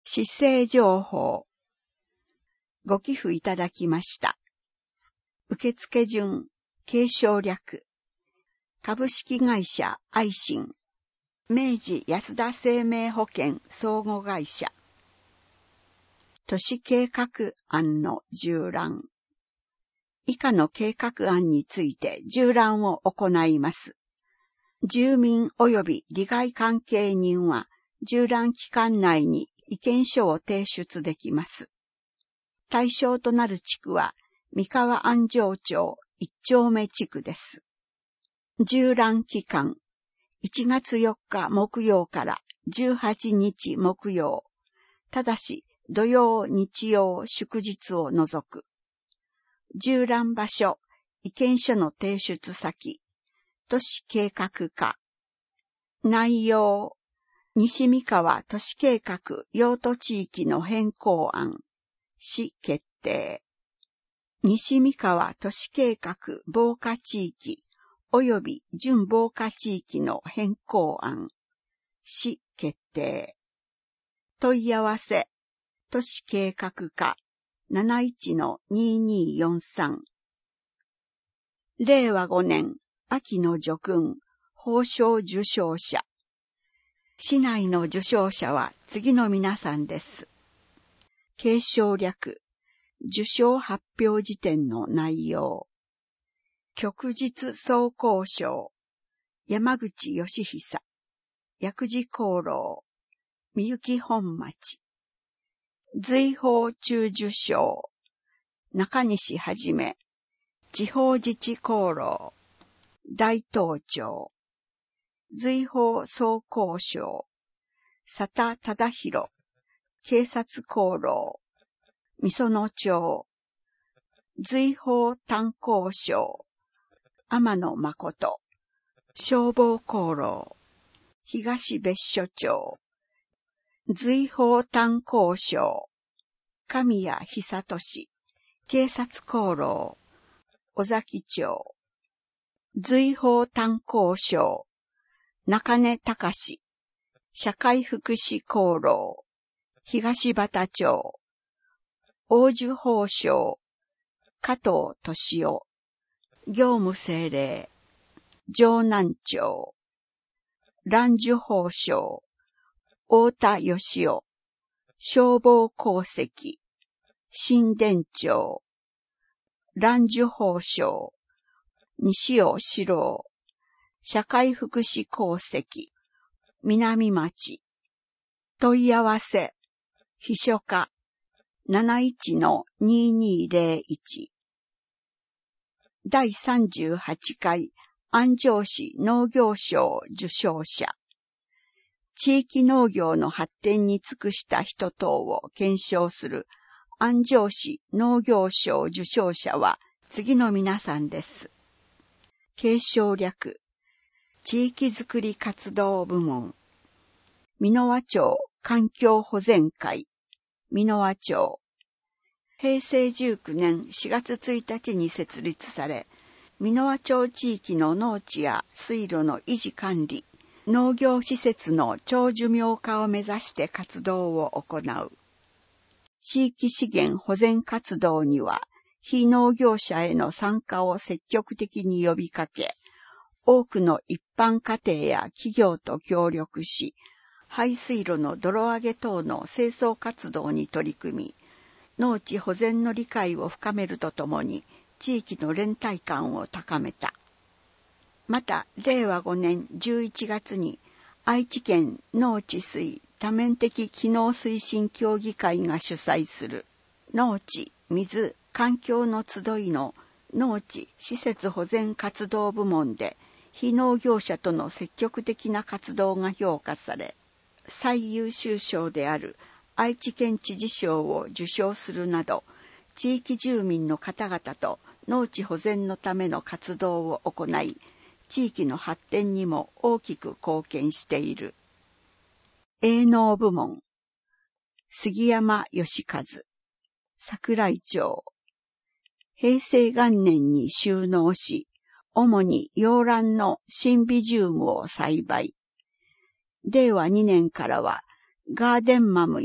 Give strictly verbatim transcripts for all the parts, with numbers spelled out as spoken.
市政情報。ご寄付いただきました。受付順、継承略。株式会社愛心。明治安田生命保険相互会社。都市計画案の縦覧。以下の計画案について縦覧を行います。住民及び利害関係人は縦覧期間内に意見書を提出できます。対象となる地区は三河安城町一丁目地区です。縦覧期間いちがつよっか木曜からじゅうはちにち木曜、ただし土曜、日曜、祝日を除く。縦覧場所、意見書の提出先、都市計画課。内容、西三河都市計画用途地域の変更案、市決定。西三河都市計画防火地域及び準防火地域の変更案、市決定。問い合わせ、都市計画課 なないちのにーにーよんさん。れいわごねん秋の叙勲、褒章受章者。市内の受章者は次の皆さんです。継承略、受章発表時点の内容。旭日総工賞、山口義久、薬事功労、みゆき本町。随宝中受賞、中西はじめ、地方自治功労、大東町。随宝総工賞、佐田忠宏、警察功労、みその町。随宝炭鉱賞、天野誠、消防功労、東別所町。随宝炭鉱賞、神谷久俊、警察功労、尾崎町。随宝炭鉱賞、中根隆、社会福祉功労、東畑町。黄綬褒章、加藤俊夫、業務政令、城南町。蘭寿褒章、太田義夫、消防功績、新田町。蘭寿褒章、西尾史郎、社会福祉功績、南町。問い合わせ、秘書課 なないちのにーにーぜろいち。だいさんじゅうはちかい安城市農業賞受賞者。地域農業の発展に尽くした人等を顕彰する安城市農業賞受賞者は次の皆さんです。継承略、地域づくり活動部門。美濃和町環境保全会、美濃和町。へいせいじゅうきゅうねんしがつついたちに設立され、美濃和町地域の農地や水路の維持管理、農業施設の長寿命化を目指して活動を行う。地域資源保全活動には、非農業者への参加を積極的に呼びかけ、多くの一般家庭や企業と協力し、排水路の泥上げ等の清掃活動に取り組み、農地保全の理解を深めるとともに、地域の連帯感を高めた。また、れいわごねんじゅういちがつに、愛知県農地水多面的機能推進協議会が主催する、農地、水、環境の集いの農地施設保全活動部門で、非農業者との積極的な活動が評価され、最優秀賞である愛知県知事賞を受賞するなど、地域住民の方々と農地保全のための活動を行い、地域の発展にも大きく貢献している。営農部門。杉山義和、桜井町。へいせいがんねんに就農し、主に洋蘭のシンビジウムを栽培。れいわにねんからはガーデンマムや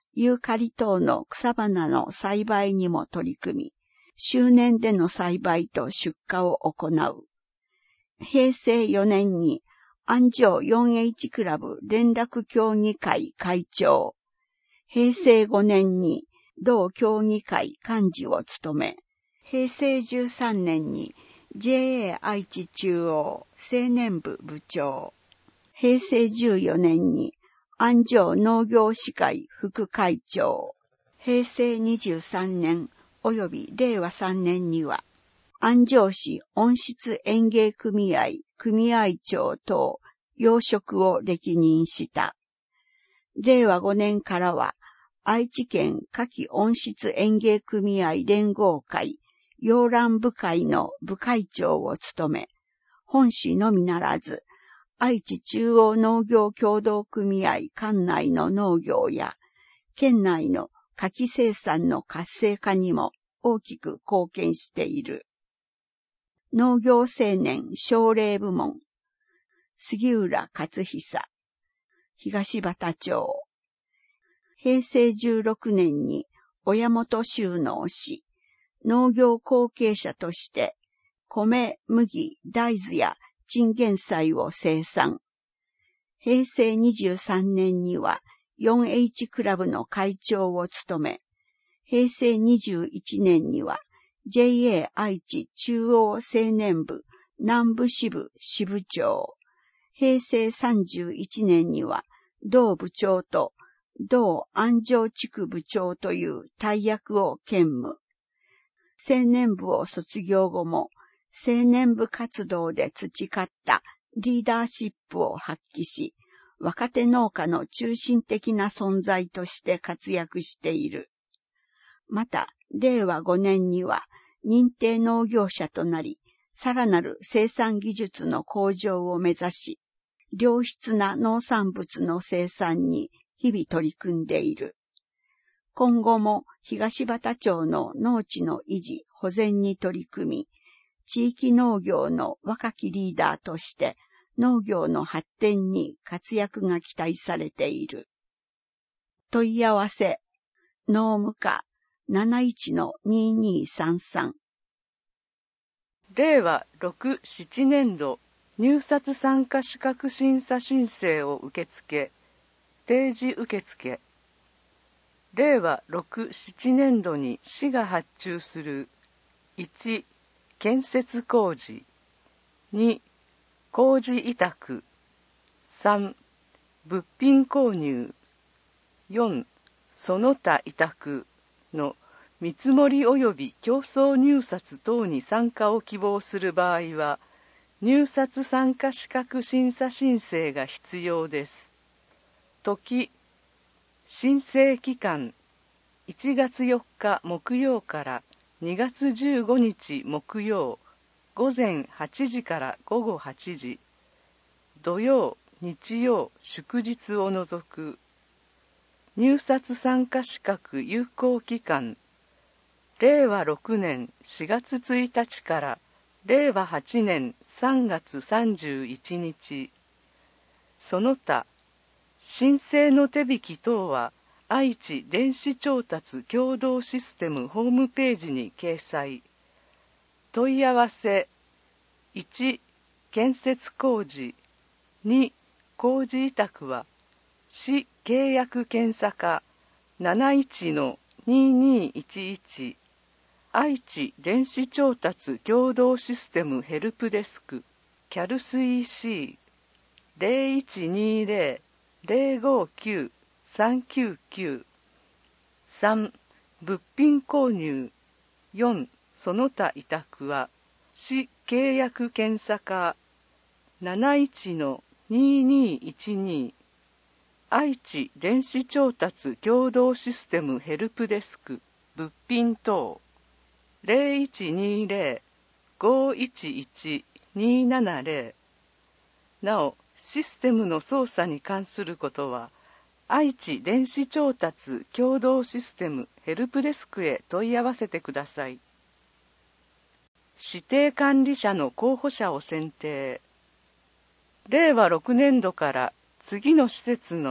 ユーカリ等の草花の栽培にも取り組み、周年での栽培と出荷を行う。平成よねんに安城 フォーエイチ クラブ連絡協議会会長、平成ごねんに同協議会幹事を務め、平成じゅうさんねんに ジェーエー 愛知中央青年部部長、平成じゅうよねんに安城農業士会副会長、平成にじゅうさんねん及びれいわさんねんには、安城市温室園芸組合組合長等要職を歴任した。れいわごねんからは、愛知県夏季温室園芸組合連合会洋蘭部会の部会長を務め、本市のみならず、愛知中央農業協同組合管内の農業や、県内の柿生産の活性化にも大きく貢献している。農業青年奨励部門、杉浦勝久、東畑町。平成じゅうろくねんに親元収納し、農業後継者として、米、麦、大豆やチンゲン菜を生産。平成にじゅうさんねんには フォーエイチ クラブの会長を務め、平成にじゅういちねんには ジェーエー 愛知中央青年部南部支部支部長、平成さんじゅういちねんには同部長と同安城地区部長という大役を兼務。青年部を卒業後も青年部活動で培ったリーダーシップを発揮し、若手農家の中心的な存在として活躍している。また、れいわごねんには認定農業者となり、さらなる生産技術の向上を目指し、良質な農産物の生産に日々取り組んでいる。今後も東畑町の農地の維持・保全に取り組み、地域農業の若きリーダーとして農業の発展に活躍が期待されている。問い合わせ、農務課 なないちのにーにーさんさん。 れいわろく、ななねん度入札参加資格審査申請を受付、定時受付。れいわろく、ななねん度に市が発注するいち、建設工事、に、工事委託、さん、物品購入、よん、その他委託の見積もり及び競争入札等に参加を希望する場合は、入札参加資格審査申請が必要です。時、申請期間、いちがつよっか木曜からにがつじゅうごにち木曜、ごぜんはちじからごごはちじ、土曜、日曜、祝日を除く。入札参加資格有効期間、れいわろくねんしがつついたちかられいわはちねんさんがつさんじゅういちにち。その他、申請の手引き等は愛知電子調達共同システムホームページに掲載。問い合わせ、いち、建設工事、に、工事委託は、市契約検査課 なないちのにーにーいちいち、愛知電子調達共同システムヘルプデスク、キャルス イーシー ゼロいちにーゼロ ゼロごきゅう さんきゅうきゅう、さん、物品購入、よん、その他委託は、市契約検査課 なないちのにーにーいちに、愛知電子調達共同システムヘルプデスク物品等 ゼロいちにーゼロ ごいちいち にーななゼロ。なお、システムの操作に関することは、愛知電子調達共同システムヘルプデスクへ問い合わせてください。指定管理者の候補者を選定。れいわろくねん度から次の施設の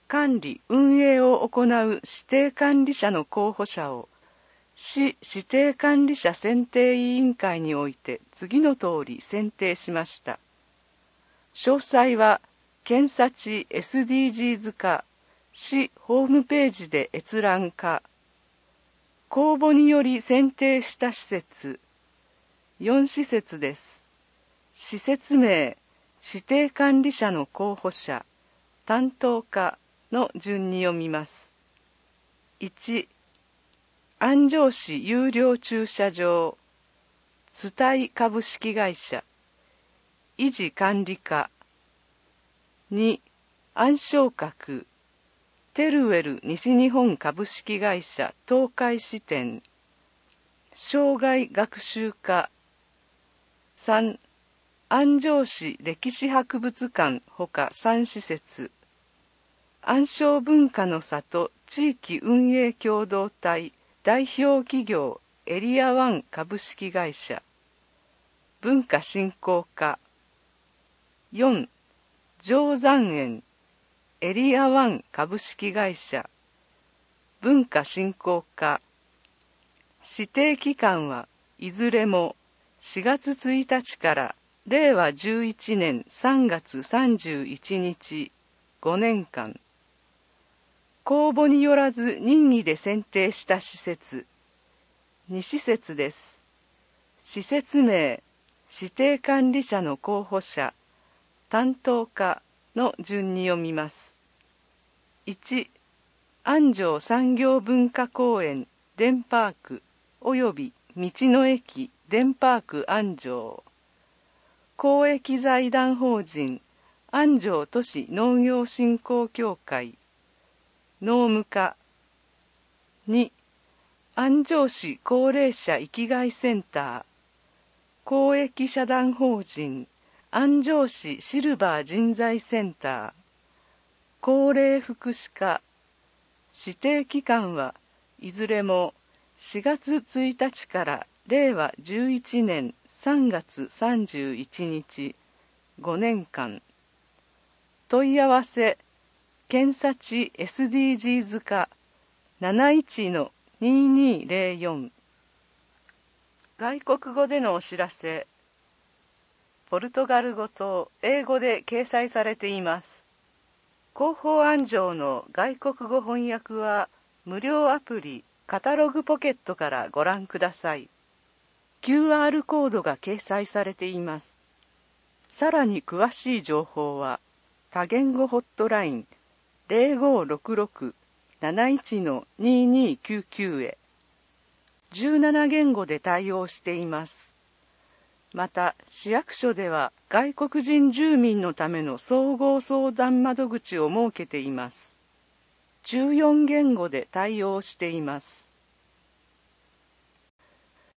管理・運営を行う指定管理者の候補者を市指定管理者選定委員会において次の通り選定しました。詳細は検査地 エスディージーズ か市ホームページで閲覧か。公募により選定した施設よん施設です。施設名、指定管理者の候補者、担当課の順に読みます。いち、安城市有料駐車場、津泰株式会社、維持管理課。に、暗昇閣、テルウェル西日本株式会社東海支店、生涯学習課。さん、安城市歴史博物館ほかさん施設、暗昇文化の里地域運営共同体代表企業エリアワン株式会社、文化振興課。よん、定山園エリアワン株式会社、文化振興課。指定期間はいずれもしがつついたちかられいわじゅういちねんさんがつさんじゅういちにちごねんかん。公募によらず任意で選定した施設に施設です。施設名、指定管理者の候補者、担当課の順に読みます。いち、安城産業文化公園デンパークおよび道の駅デンパーク安城、公益財団法人安城都市農業振興協会農務課。に、安城市高齢者生きがいセンター公益社団法人安城市シルバー人材センター高齢福祉課。指定期間はいずれもしがつついたちかられいわじゅういちねんさんがつさんじゅういちにちごねんかん。問い合わせ検査地 エスディージーズ 課 なないちのににぜろよん。外国語でのお知らせ、ポルトガル語と英語で掲載されています。広報安城の外国語翻訳は無料アプリカタログポケットからご覧ください。キューアール コードが掲載されています。さらに詳しい情報は多言語ホットライン ゼロごろくろく なないちのににきゅうきゅう へじゅうななげんごで対応しています。また市役所では外国人住民のための総合相談窓口を設けています。じゅうよんげんごで対応しています。